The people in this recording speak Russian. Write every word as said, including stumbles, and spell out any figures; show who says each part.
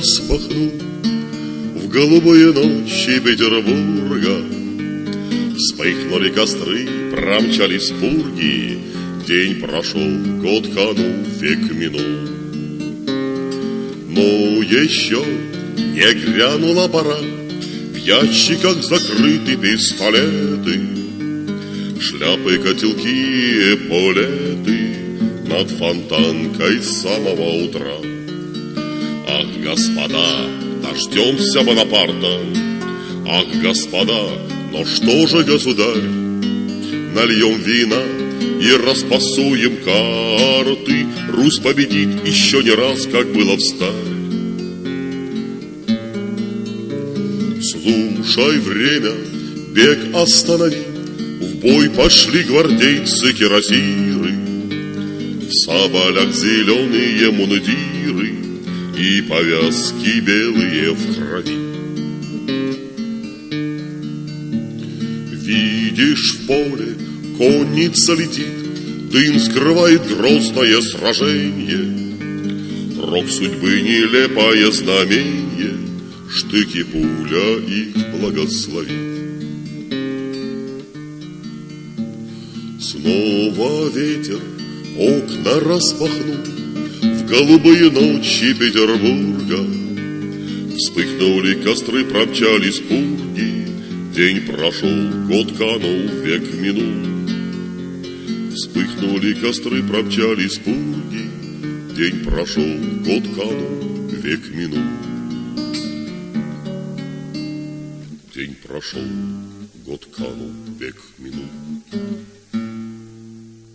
Speaker 1: распахнул в голубые ночи Петербурга. Вспыхнули костры, промчались пурги. День прошел, год канул, век минул. Но еще не грянула пора, в ящиках закрыты пистолеты, шляпы, котелки, эполеты над фонтанкой с самого утра. Ах, господа, дождемся Бонапарта. Ах, господа, но что же, государь, нальем вина и распасуем карты. Русь победит еще не раз, как было встарь. Слушай, время, бег останови. В бой пошли гвардейцы-кирасиры, в соболях зеленые мундиры и повязки белые в крови. Видишь, в поле конница летит, дым скрывает грозное сражение. Рок судьбы нелепое знамение, штыки пуля их благословит. Снова ветер окна распахнул в голубые ночи Петербурга. Вспыхнули костры, промчались пурги. День прошел, год канул, век минул. Вспыхнули костры, промчались пурги. День прошел, год канул, век минул. День прошел, год канул, век минул.